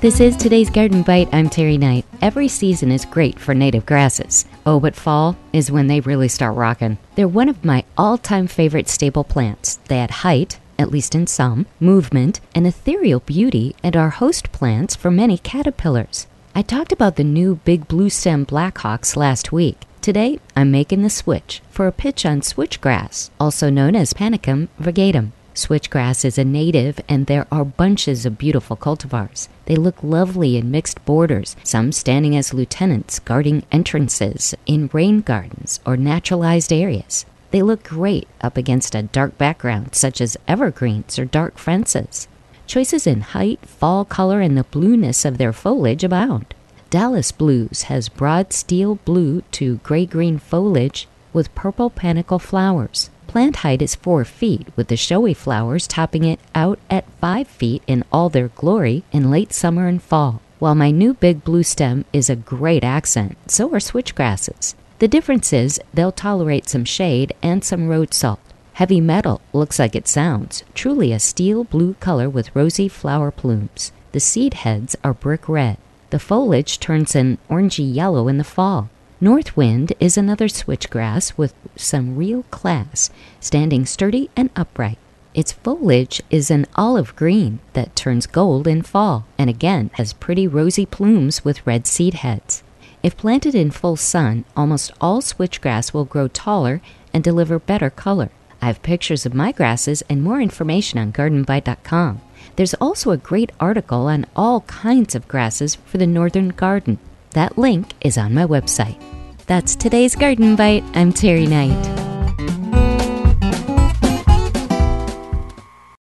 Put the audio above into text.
This is today's Garden Bite. I'm Terry Knight. Every season is great for native grasses. Oh, but fall is when they really start rocking. They're one of my all-time favorite staple plants. They add height, at least in some, movement, and ethereal beauty, and are host plants for many caterpillars. I talked about the new big blue stem Blackhawks last week. Today, I'm making the switch for a pitch on switchgrass, also known as Panicum virgatum. Switchgrass is a native, and there are bunches of beautiful cultivars. They look lovely in mixed borders, some standing as lieutenants guarding entrances in rain gardens or naturalized areas. They look great up against a dark background, such as evergreens or dark fences. Choices in height, fall color, and the blueness of their foliage abound. Dallas Blues has broad steel blue to gray-green foliage with purple panicle flowers. Plant height is 4 feet, with the showy flowers topping it out at 5 feet in all their glory in late summer and fall. While my new big blue stem is a great accent, so are switchgrasses. The difference is they'll tolerate some shade and some road salt. Heavy metal looks like it sounds, truly a steel blue color with rosy flower plumes. The seed heads are brick red. The foliage turns an orangey yellow in the fall. Northwind is another switchgrass with some real class, standing sturdy and upright. Its foliage is an olive green that turns gold in fall, and again has pretty rosy plumes with red seed heads. If planted in full sun, almost all switchgrass will grow taller and deliver better color. I have pictures of my grasses and more information on gardenbite.com. There's also a great article on all kinds of grasses for the northern garden. That link is on my website. That's today's Garden Bite. I'm Terry Knight.